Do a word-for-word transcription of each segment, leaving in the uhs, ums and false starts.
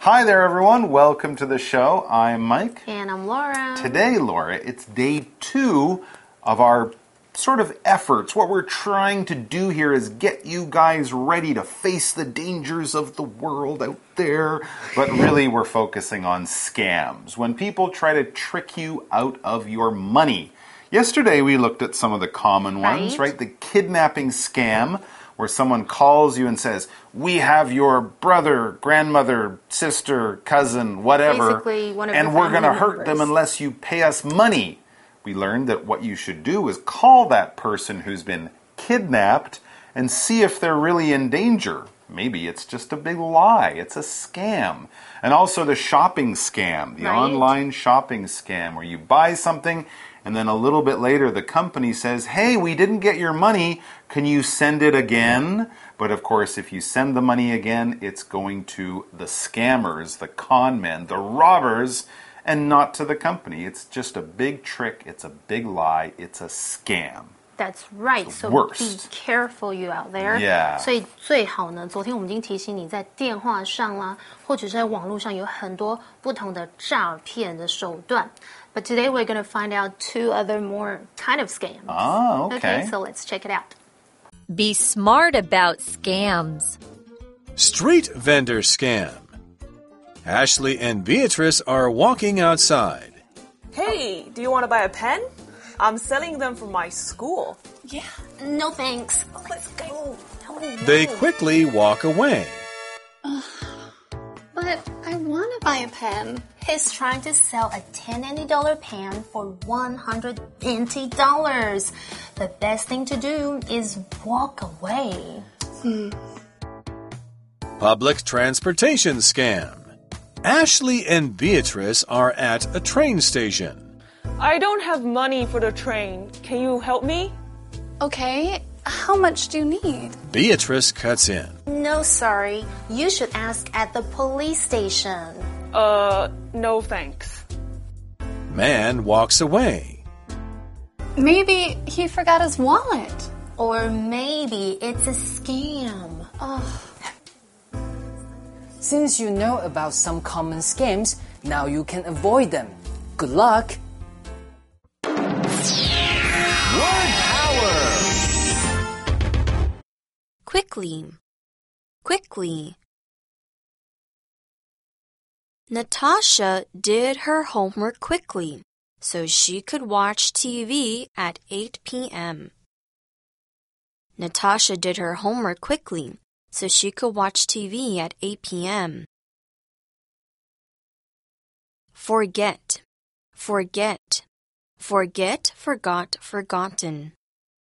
Hi there, everyone. Welcome to the show. I'm Mike. And I'm Laura. Today, Laura, it's day two of our sort of efforts. What we're trying to do here is get you guys ready to face the dangers of the world out there. But really, we're focusing on scams. When people try to trick you out of your money. Yesterday, we looked at some of the common ones, right? right? The kidnapping scam, where someone calls you and says, we have your brother, grandmother, sister, cousin, whatever, Basically, one of and your we're going to family hurt them members. unless you pay us money. We learned that what you should do is call that person who's been kidnapped and see if they're really in danger. Maybe it's just a big lie. It's a scam. And also the shopping scam, the Right. online shopping scam, where you buy something and then a little bit later the company says, hey, we didn't get your money. Can you send it again? But of course, if you send the money again, it's going to the scammers, the con men, the robbers, and not to the company. It's just a big trick. It's a big lie. It's a scam. That's right. The So worst. be careful, you out there. Yeah. 所以最好呢，昨天我们已经提醒你，在电话上啦，或者是在网络上有很多不同的诈骗的手段。But today we're going to find out two other more kind of scams. Ah, okay. Okay, so let's check it out. Be smart about scams. Street vendor scam. Ashley and Beatrice are walking outside. Hey, do you want to buy a pen? I'm selling them for my school. Yeah, no thanks. Let's go. No, no. They quickly walk away. But I want to buy a pen. He's trying to sell a ten dollar pen for one hundred twenty dollars. The best thing to do is walk away. Hmm. Public transportation scam. Ashley and Beatrice are at a train station. I don't have money for the train. Can you help me? Okay, how much do you need? Beatrice cuts in. No, sorry. You should ask at the police station. Uh, no thanks. Man walks away. Maybe he forgot his wallet. Or maybe it's a scam. Oh. Since you know about some common scams, now you can avoid them. Good luck! Word power! Quickly. Quickly. Natasha did her homework quickly so she could watch T V at eight p.m. Natasha did her homework quickly so she could watch T V at eight p.m. Forget. Forget. Forget, forgot, forgotten.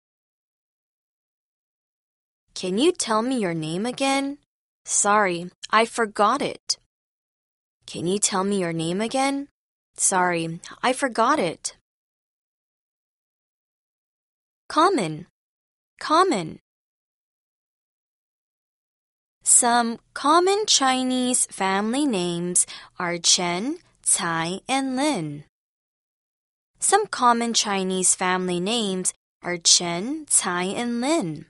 Can you tell me your name again? Sorry, I forgot it. Can you tell me your name again? Sorry, I forgot it. Common. Common. Some common Chinese family names are Chen, Cai, and Lin. Some common Chinese family names are Chen, Cai, and Lin.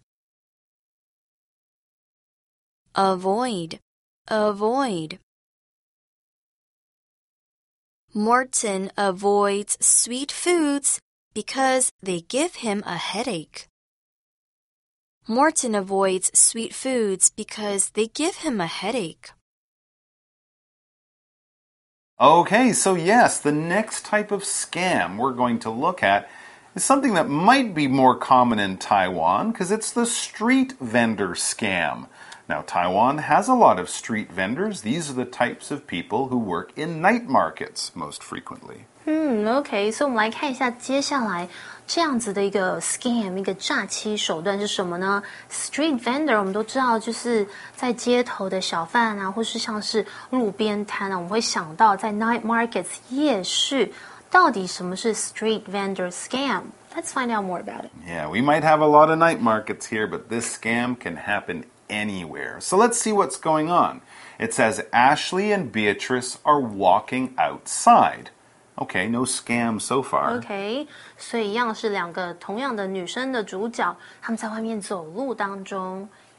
Avoid. Avoid. Morton avoids sweet foods because they give him a headache. Morton avoids sweet foods because they give him a headache. Okay, so yes, the next type of scam we're going to look at is something that might be more common in Taiwan because it's the street vendor scam. Now, Taiwan has a lot of street vendors. These are the types of people who work in night markets most frequently. 嗯 ，OK， 所以我们来看一下接下来这样子的一个 scam， 一个诈欺手段是什么呢 ？Street vendor 我们都知道，就是在街头的小贩啊，或是像是路边摊啊，我们会想到在 night markets 夜市，到底什么是 street vendor scam？Let's find out more about it. Yeah, we might have a lot of night markets here, but this scam can happen anywhere. So let's see what's going on. It says Ashley and Beatrice are walking outside. Okay, no scam so far. OK， 所以一样是两个同样的女生的主角，她们在外面走路当中。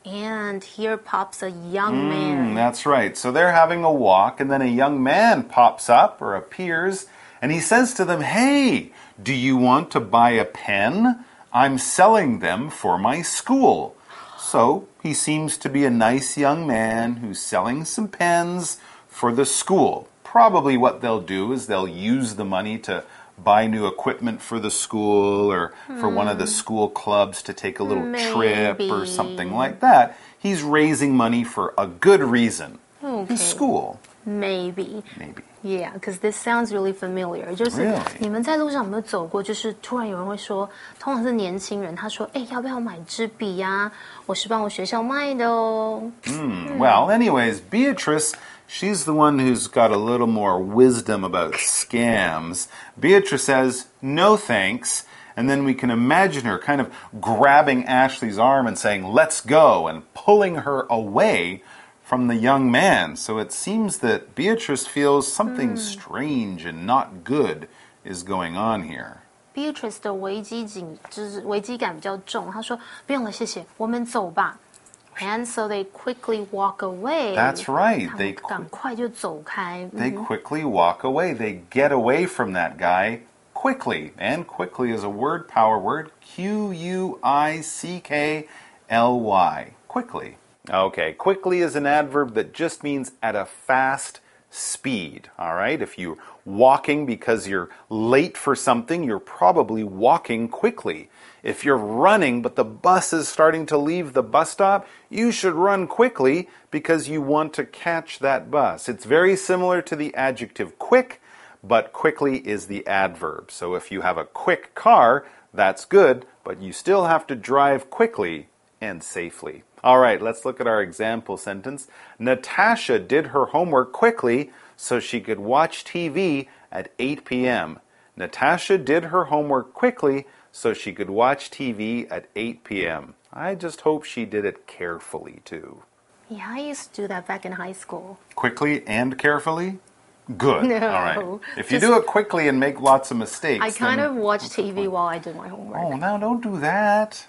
And here pops a young Mm, man. that's right. So they're having a walk, and then a young man pops up or appears, and he says to them, "Hey, do you want to buy a pen? I'm selling them for my school." So he seems to be a nice young man who's selling some pens for the school. Probably what they'll do is they'll use the money to buy new equipment for the school or for one of the school clubs to take a little trip or Maybe. something like that. He's raising money for a good reason. Okay. The school, Maybe. maybe. Yeah, because this sounds really familiar. 就是 Really? 你们在路上有没有走过？就是突然有人会说，通常是年轻人，他说：“哎，要不要买支笔呀？我是帮我学校卖的哦。” Well, anyways, Beatrice, she's the one who's got a little more wisdom about scams. Beatrice says, "No thanks." And then we can imagine her kind of grabbing Ashley's arm and saying, "Let's go," and pulling her away from the young man. So it seems that Beatrice feels something strange and not good is going on here. Beatrice 的危机感就是危机感比较重，她说：“不用了，谢谢，我们走吧。” And so they quickly walk away. That's right. 他们 They 赶快就走开。 They quickly walk away. They get away from that guy quickly. And quickly is a word power word. Q U I C K L Y. Quickly. Okay, quickly is an adverb that just means at a fast speed. All right? If you're walking because you're late for something, you're probably walking quickly. If you're running but the bus is starting to leave the bus stop, you should run quickly because you want to catch that bus. It's very similar to the adjective quick, but quickly is the adverb. So if you have a quick car, that's good, but you still have to drive quickly and safely. All right, let's look at our example sentence. Natasha did her homework quickly so she could watch T V at eight p m Natasha did her homework quickly so she could watch T V at eight p m I just hope she did it carefully, too. Yeah, I used to do that back in high school. Quickly and carefully? Good. No, All right. If you just- do it quickly and make lots of mistakes, I kind then of watch T V while I do my homework. Oh, now don't do that.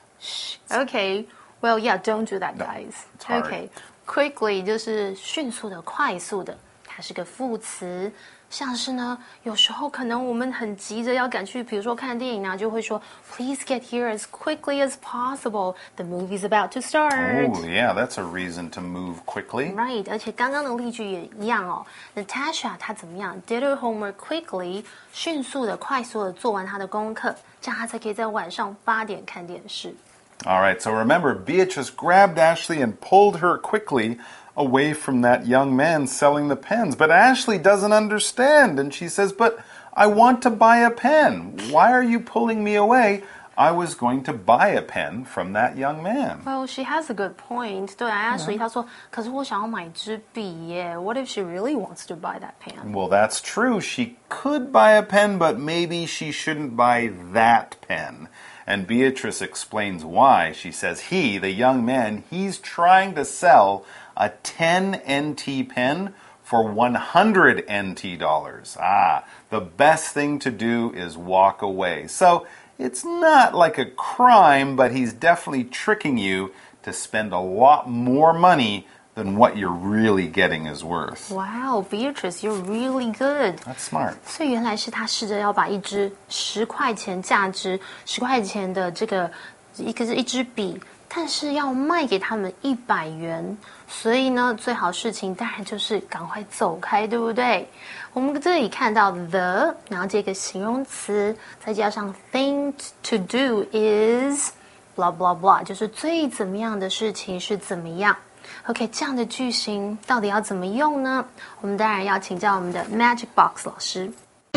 Okay. Well, yeah, don't do that, guys. it's hard. Okay. Quickly 就是迅速的、快速的，它是个副词。像是呢，有时候可能我们很急着要赶去，比如说看电影啊，就会说 "Please get here as quickly as possible. The movie's about to start." Oh, yeah, that's a reason to move quickly. Right， 而且刚刚的例句也一样哦。Natasha 她怎么样 ？Did her homework quickly， 迅速的、快速的做完她的功课，这样她才可以在晚上八点看电视。 All right, so remember, Beatrice grabbed Ashley and pulled her quickly away from that young man selling the pens. But Ashley doesn't understand, and she says, "But I want to buy a pen. Why are you pulling me away? I was going to buy a pen from that young man." Well, she has a good point. 对啊 ，Ashley 她说，可是我想要买支笔耶。What if she really wants to buy that pen? Well, that's true. She could buy a pen, but maybe she shouldn't buy that pen. And Beatrice explains why. She says he, the young man, he's trying to sell a ten N T pen for one hundred N T dollars. Ah, the best thing to do is walk away. So it's not like a crime, but he's definitely tricking you to spend a lot more money than what you're really getting is worth. Wow, Beatrice, you're really good. That's smart. 所以原来是他试着要把一支十块钱价值十块钱的这个一个是一支笔，但是要卖给他们一百元。所以呢，最好事情当然就是赶快走开，对不对？我们这里看到 the， 然后这个形容词，再加上 thing to do is blah blah blah， 就是最怎么样的事情是怎么样。OK， 这样的句型到底要怎么用呢？我们当然要请教我们的 Magic Box 老师。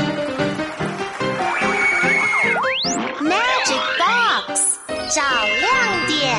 Magic Box 找亮点。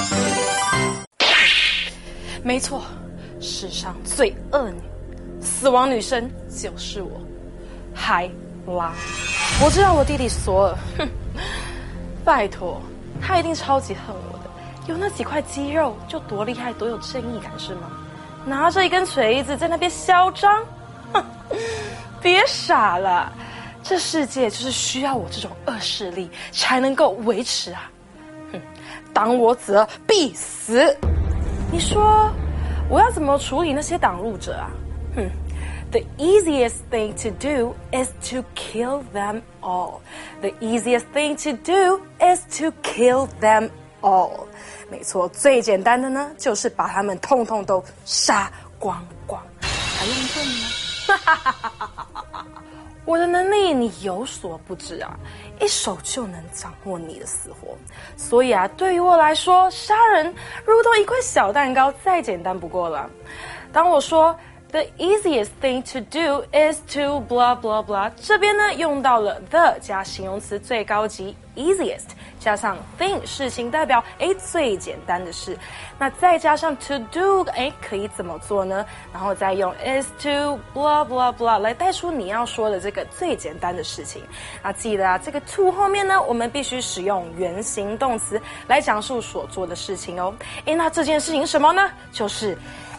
没错，世上最恶女、死亡女神就是我，海拉。我知道我弟弟索尔，哼，拜托，他一定超级恨我的。有那几块肌肉就多厉害，多有正义感是吗？拿着一根锤子在那边嚣张，哼，别傻了，这世界就是需要我这种恶势力才能够维持啊！哼，当我死了必死。 你说我要怎么处理那些挡路者啊？哼。The easiest thing to do is to kill them all. The easiest thing to do is to kill them all. 没错，最简单的呢，就是把他们通通都杀光光。还用问吗？我的能力你有所不知啊，一手就能掌握你的死活。所以啊，对于我来说，杀人如同一块小蛋糕，再简单不过了。当我说The easiest thing to do is to blah blah blah。这边呢用到了 the 加形容词最高级 easiest 加上 thing 事情代表诶最简单的事，那再加上 to do 诶可以怎么做呢？然后再用 is to blah blah blah 来带出你要说的这个最简单的事情。那记得啊，这个 to 后面呢，我们必须使用原形动词来讲述所做的事情哦。诶，那这件事情是什么呢？就是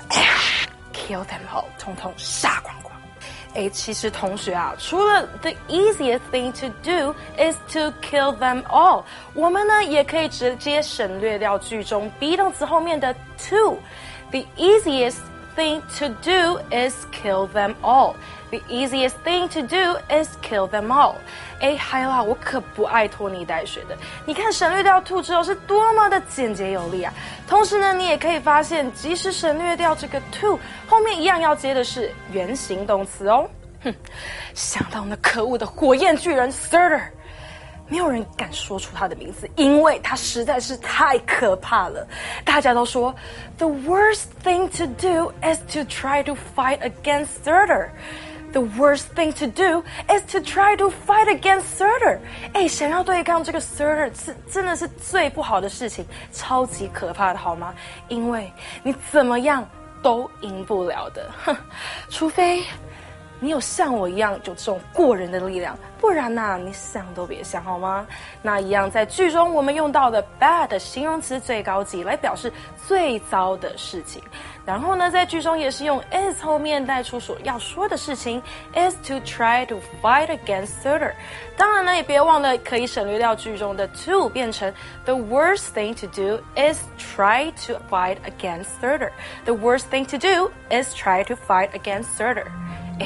kill them all， 通通杀光光。诶，其实同学啊，除了 the easiest thing to do is to kill them all， 我们呢也可以直接省略掉句中 be 动词后面的 to。The easiest thing to do is kill them all。The easiest thing to do is kill them all。哎，还有啊，我可不爱拖泥带水的。你看省略掉 to 之后是多么的简洁有力啊！同时呢，你也可以发现，即使省略掉这个 to， 后面一样要接的是原形动词哦。哼，想到那可恶的火焰巨人 Surtur， 没有人敢说出他的名字，因为他实在是太可怕了。大家都说 ，The worst thing to do is to try to fight against Surtur。The worst thing to do is to try to fight against Surtur。哎，想要对抗这个 Surtur， 是真的是最不好的事情，超级可怕的，好吗？因为你怎么样都赢不了的，哼，除非你有像我一样有这种过人的力量，不然呐、啊，你想都别想，好吗？那一样在句中我们用到的 bad 形容词最高级来表示最糟的事情，然后呢，在句中也是用 is 后面带出所要说的事情 is to try to fight against Surtur。当然呢，也别忘了可以省略掉句中的 to， 变成 the worst thing to do is try to fight against Surtur。The worst thing to do is try to fight against Surtur。哎，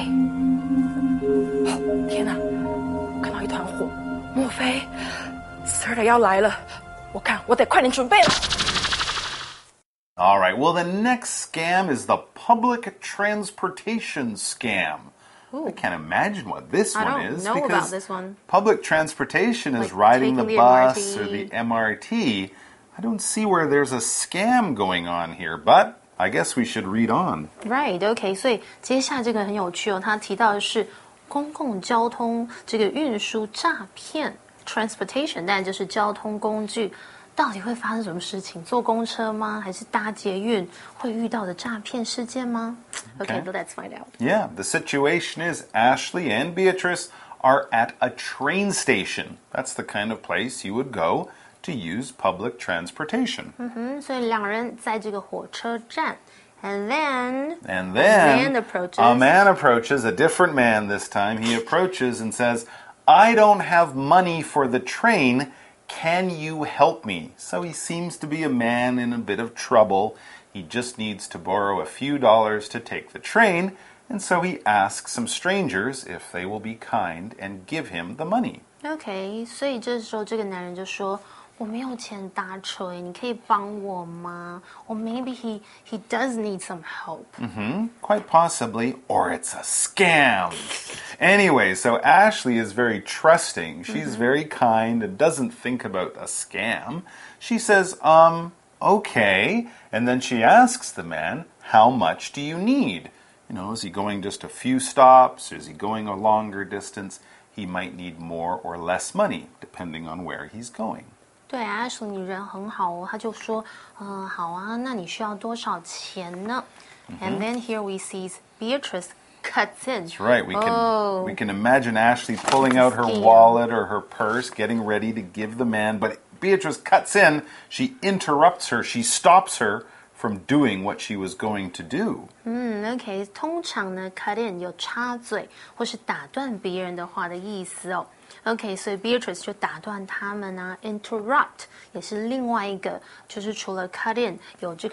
天哪！看到一团火，莫非 Surtur 要来了？我看我得快点准备了。 All right, well, the next scam is the public transportation scam. Ooh. I can't imagine what this I one don't is. know because about this one. Public transportation is Like riding the, taking the bus M R T. or the M R T. I don't see where there's a scam going on here, but I guess we should read on. Right, OK. 所以接下来这个很有趣哦，他提到的是公共交通这个运输诈骗 ，transportation， 当然就是交通工具。到底会发生什么事情？坐公车吗？还是搭捷运会遇到的诈骗事件吗 Okay. OK, let's find out. Yeah, the situation is Ashley and Beatrice are at a train station. That's the kind of place you would go to use public transportation. 嗯哼，所以两人在这个火车站 ，and then And a then man approaches. a man approaches, a different man this time. He approaches and says, I don't have money for the train. Can you help me? So he seems to be a man in a bit of trouble. He just needs to borrow a few dollars to take the train, and so he asks some strangers if they will be kind and give him the money. OK, 所以这时候这个男人就说：“我没有钱搭车，你可以帮我吗？” Or maybe he he does need some help. Mm-hmm, quite possibly, or it's a scam. Anyway, so Ashley is very trusting. She's mm-hmm. very kind and doesn't think about a scam. She says, um, okay. And then she asks the man, how much do you need? You know, is he going just a few stops? Is he going a longer distance? He might need more or less money, depending on where he's going. 对啊 ，Ashley 你人很好哦，他就说，嗯、呃，好啊，那你需要多少钱呢、mm-hmm. And then here we see Beatrice cuts in. That's right. We can oh. we can imagine Ashley pulling out her wallet or her purse, getting ready to give the man, but Beatrice cuts in. She interrupts her. She stops her from doing what she was going to do. 嗯 ，OK， 通常呢 ，cut in 有插嘴或是打断别人的话的意思哦。OK， 所以 Beatrice 就打断他们啊 ，interrupt 也是另外一个，就是除了 cut in 有这个打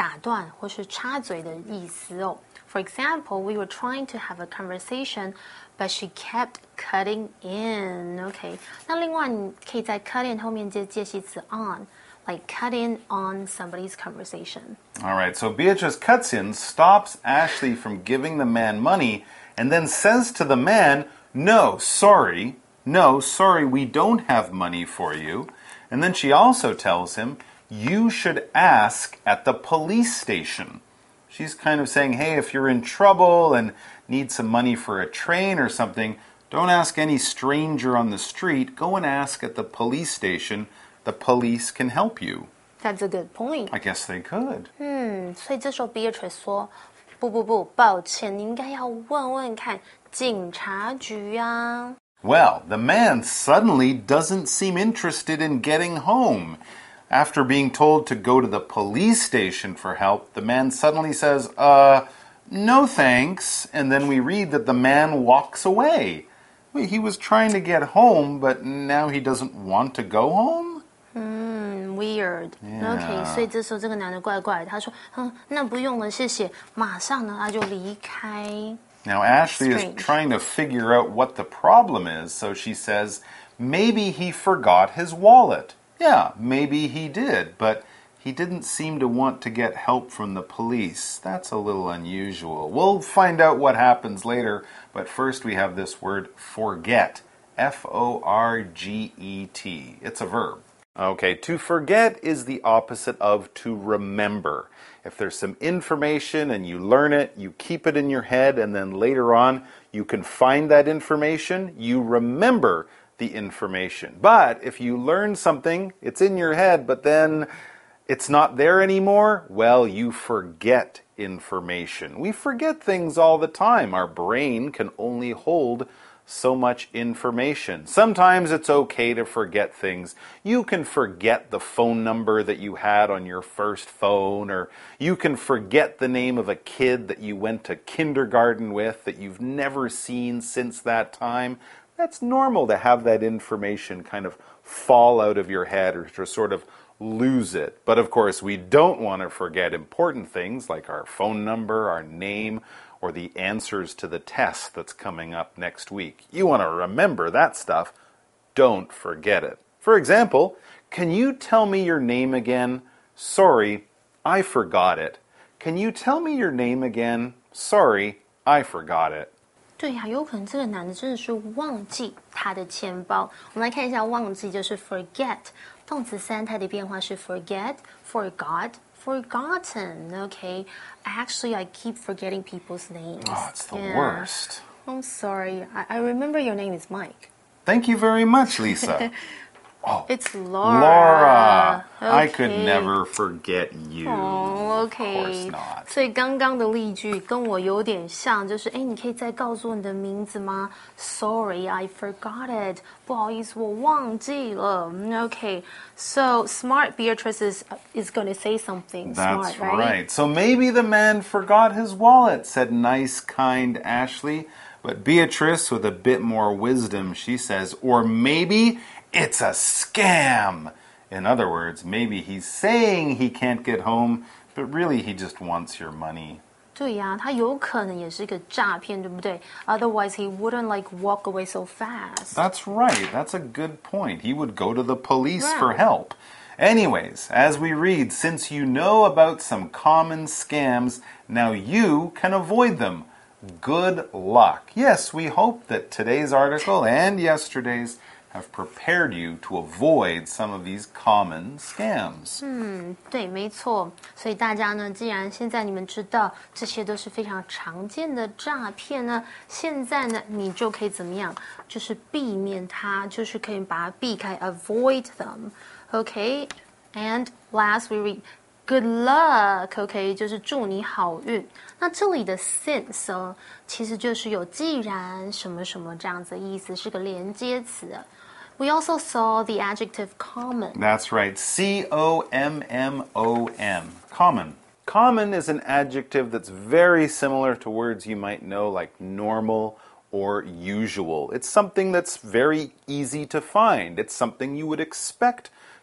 打断或是插嘴的意思哦。For example, we were trying to have a conversation, but she kept cutting in. OK， 那另外你可以在 cut in 后面接介系词 on。Like cut in on somebody's conversation. All right, so Beatrice cuts in, stops Ashley from giving the man money, and then says to the man, no, sorry, no, sorry, we don't have money for you. And then she also tells him, you should ask at the police station. She's kind of saying, hey, if you're in trouble and need some money for a train or something, don't ask any stranger on the street. Go and ask at the police station. The police can help you. That's a good point. I guess they could. 嗯，所以这时候 Beatrice 说，不不不，抱歉，你应该要问问看警察局啊。 Well, the man suddenly doesn't seem interested in getting home. After being told to go to the police station for help, the man suddenly says, uh, no thanks. And then we read that the man walks away. Wait, he was trying to get home, but now he doesn't want to go home? 嗯 ，weird. Yeah. OK， 所以这时候这个男的怪怪的，他说，嗯，那不用了，谢谢。马上呢，他就离开。 Now, Ashley Strange. is trying to figure out what the problem is, so she says, maybe he forgot his wallet. Yeah, maybe he did, but he didn't seem to want to get help from the police. That's a little unusual. We'll find out what happens later, but first we have this word forget. F O R G E T. It's a verb. Okay, to forget is the opposite of to remember. If there's some information and you learn it, you keep it in your head, and then later on you can find that information, you remember the information. But if you learn something, it's in your head, but then it's not there anymore, well, you forget information. We forget things all the time. Our brain can only hold so much information. Sometimes it's okay to forget things. You can forget the phone number that you had on your first phone, or you can forget the name of a kid that you went to kindergarten with that you've never seen since that time. That's normal to have that information kind of fall out of your head or to sort of lose it. But of course, we don't want to forget important things like our phone number, our name, or the answers to the test that's coming up next week. You want to remember that stuff. Don't forget it. For example, can you tell me your name again? Sorry, I forgot it. Can you tell me your name again? Sorry, I forgot it. 对呀、啊，有可能这个男的真的是忘记他的钱包。我们来看一下，忘记就是 forget， 动词三态的变化是 forget, forgot, forgotten. Okay, actually, I keep forgetting people's names. Oh, it's the yeah. worst. I'm sorry. I, I remember your name is Mike. Thank you very much, Lisa. Oh, It's Laura. Laura. I could Okay. never forget you. Oh, Of course OK， not. 所以刚刚的例句跟我有点像，就是哎，你可以再告诉我你的名字吗 ？Sorry, I forgot it. 不好意思，我忘记了。OK，so smart Beatrice is is going to say something That's smart, right? right. So maybe the man forgot his wallet, said nice, kind Ashley. But Beatrice, with a bit more wisdom, she says, or maybe it's a scam. In other words, maybe he's saying he can't get home, but really he just wants your money. 对呀、啊，他有可能也是一个诈骗，对不对 ？Otherwise, he wouldn't like walk away so fast. That's right. That's a good point. He would go to the police Yeah. for help. Anyways, as we read, since you know about some common scams, now you can avoid them. Good luck. Yes, we hope that today's article and yesterday's have prepared you to avoid some of these common scams. 嗯，对，没错。所以大家呢，既然现在你们知道这些都是非常常见的诈骗呢，现在呢，你就可以怎么样？就是避免它，就是可以把它避开 ，avoid them. Okay, and last we read. Good luck, OK， 就是祝你好运。那这里的 since 哦，其实就是有既然什么什么这样子的意思，是个连接词。We also saw the adjective common. That's right. C O M M O N. Common. Common is an adjective that's very similar to words you might know like normal or usual. It's something that's very easy to find. It's something you would expect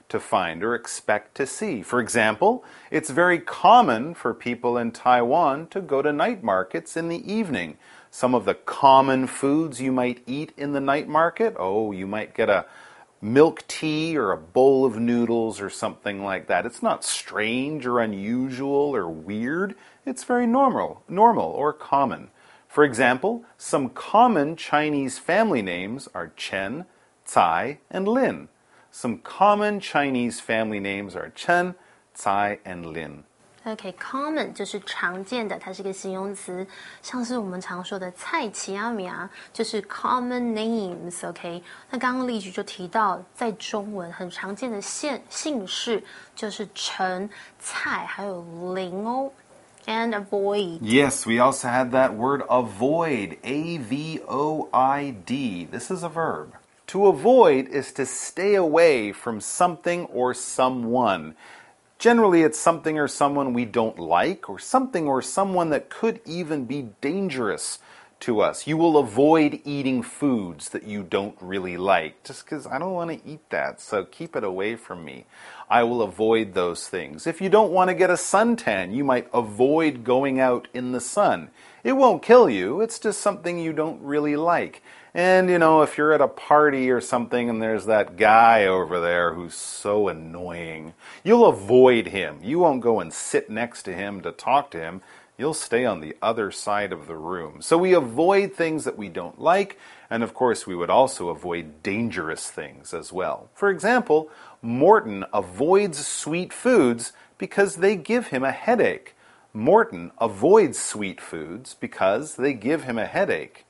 to find or expect to see. For example, it's very common for people in Taiwan to go to night markets in the evening. Some of the common foods you might eat in the night market, oh, you might get a milk tea or a bowl of noodles or something like that. It's not strange or unusual or weird. It's very normal, normal or common. For example, some common Chinese family names are Chen, Tsai, and Lin. Some common Chinese family names are Chen, Tsai, and Lin. OK, common 就是常见的，它是一个形容词，像是我们常说的蔡奇阿米啊，就是 common names。OK， 那刚刚例句就提到，在中文很常见的姓姓氏就是陈、蔡还有林哦。And avoid. Yes, we also had that word avoid, A V O I D. This is a verb. To avoid is to stay away from something or someone. Generally, it's something or someone we don't like, or something or someone that could even be dangerous to us. You will avoid eating foods that you don't really like, just because I don't want to eat that, so keep it away from me. I will avoid those things. If you don't want to get a suntan, you might avoid going out in the sun. It won't kill you, it's just something you don't really like. And, you know, if you're at a party or something and there's that guy over there who's so annoying, you'll avoid him. You won't go and sit next to him to talk to him. You'll stay on the other side of the room. So we avoid things that we don't like, and of course we would also avoid dangerous things as well. For example, Morton avoids sweet foods because they give him a headache. Morton avoids sweet foods because they give him a headache.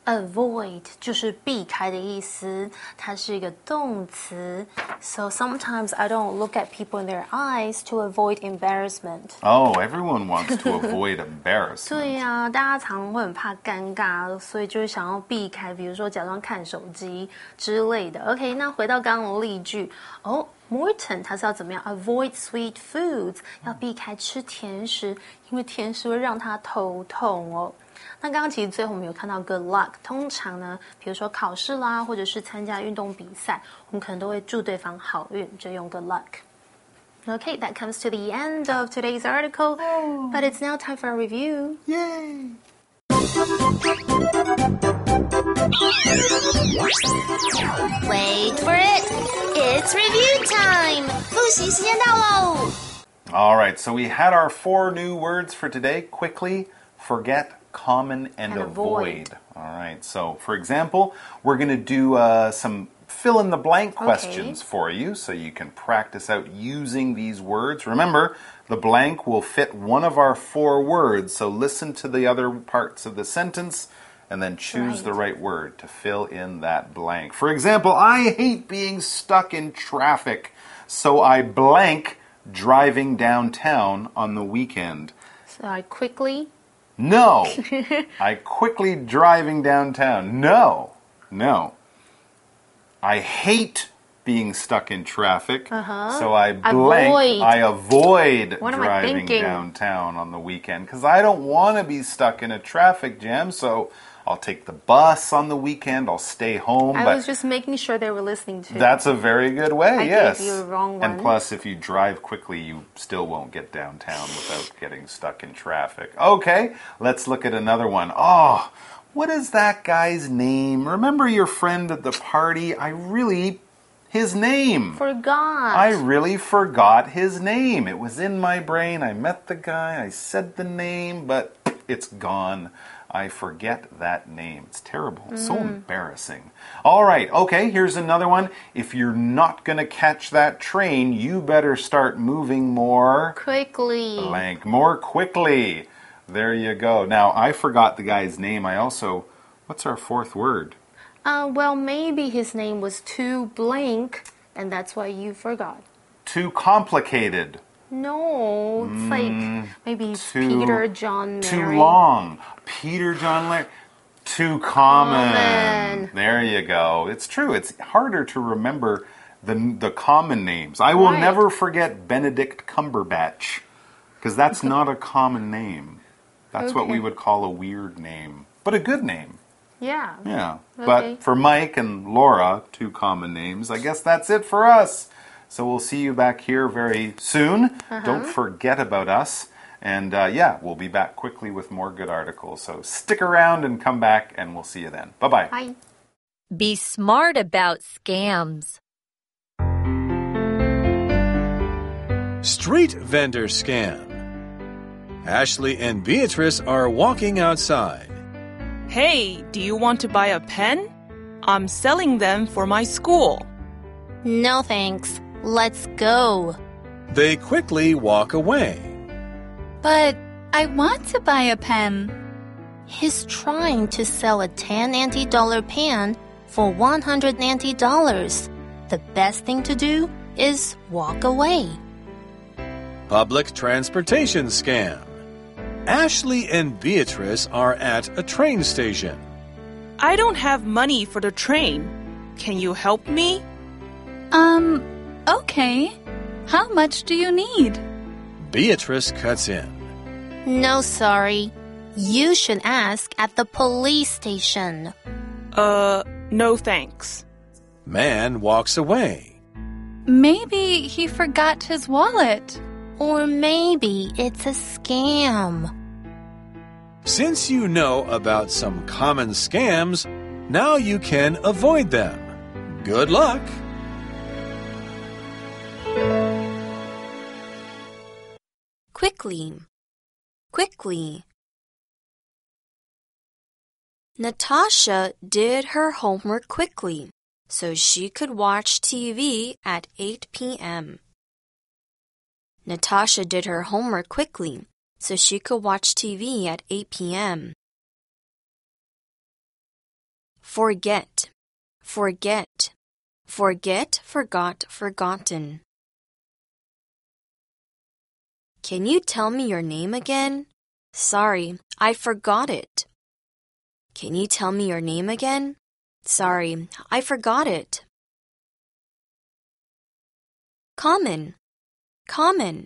Avoid 就是避开的意思，它是一个动词。So sometimes I don't look at people in their eyes to avoid embarrassment. Oh, everyone wants to avoid embarrassment. 对呀，大家常会很怕尴尬，所以就会想要避开，比如说假装看手机之类的。OK， 那回到刚刚的例句，哦。Morton 他是要怎么样 avoid sweet foods， 要避开吃甜食，因为甜食会让他头痛哦。那刚刚其实最后我们有看到 good luck， 通常呢，比如说考试啦，或者是参加运动比赛，我们可能都会祝对方好运，就用 good luck。Okay, that comes to the end of today's article, but it's now time for a review. Yay! Wait for it. It's review time. 复习时间到喽。 All right, so we had our four new words for today. Quickly, forget, common, and, And avoid. avoid. All right, so for example, we're going to do uh, some fill-in-the-blank questions Okay. for you so you can practice out using these words. Remember, the blank will fit one of our four words, so listen to the other parts of the sentence and then choose Right. the right word to fill in that blank. For example, I hate being stuck in traffic, so I blank driving downtown on the weekend. So I quickly No. I quickly driving downtown. No. No. I hate being stuck in traffic, Uh-huh. so I blank. Avoid. I avoid What am I driving thinking? downtown on the weekend because I don't want to be stuck in a traffic jam. So I'll take the bus on the weekend. I'll stay home. I but was just making sure they were listening to. that's a very good way. I yes. gave you a wrong And one. plus, if you drive quickly, you still won't get downtown without getting stuck in traffic. Okay, let's look at another one. Oh, what is that guy's name? Remember your friend at the party? I really... His name. Forgot. I really forgot his name. It was in my brain. I met the guy. I said the name, but it's gone. I forget that name. It's terrible. It's so embarrassing. All right. Okay, here's another one. If you're not going to catch that train, you better start moving more Quickly. blank, more quickly. There you go. Now, I forgot the guy's name. I also... What's our fourth word? Uh, well, maybe his name was too blank, and that's why you forgot. Too complicated. No, it's like maybe Too- Peter, John, Mary. Too long. Peter, John, Larry. Too common. Common. There you go. It's true. It's harder to remember the the common names. I will Right. never forget Benedict Cumberbatch because that's not a common name. That's what we Okay. would call a weird name, but a good name. Yeah. Yeah. Okay. But for Mike and Laura, two common names, I guess that's it for us. So we'll see you back here very soon. Uh-huh. Don't forget about us. And uh, yeah, we'll be back quickly with more good articles. So stick around and come back, and we'll see you then. Bye-bye. Bye. Be smart about scams. Street vendor scam. Ashley and Beatrice are walking outside. Hey, do you want to buy a pen? I'm selling them for my school. No thanks. Let's go. They quickly walk away. But I want to buy a pen. He's trying to sell a ten N T dollar pen for one hundred N T dollars. The best thing to do is walk away. Public transportation scam. Ashley and Beatrice are at a train station. I don't have money for the train. Can you help me? Um, okay. How much do you need? Beatrice cuts in. No, sorry. You should ask at the police station. Uh, no thanks. Man walks away. Maybe he forgot his wallet. Or maybe it's a scam. Since you know about some common scams, now you can avoid them. Good luck! Quickly. Quickly. Natasha did her homework quickly so she could watch T V at eight p.m. Natasha did her homework quickly so she could watch T V at eight p.m. Forget. Forget. Forget, forgot, forgotten. Can you tell me your name again? Sorry, I forgot it. Can you tell me your name again? Sorry, I forgot it. Common. Common.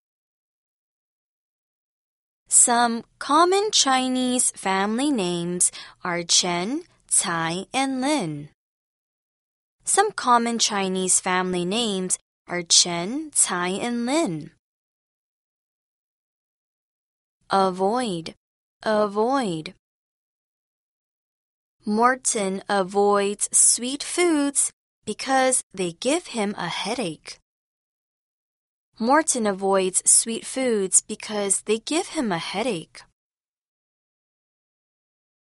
Some common Chinese family names are Chen, Cai, and Lin. Some common Chinese family names are Chen, Cai, and Lin. Avoid. Avoid. Morton avoids sweet foods because they give him a headache. Morton avoids sweet foods because they give him a headache.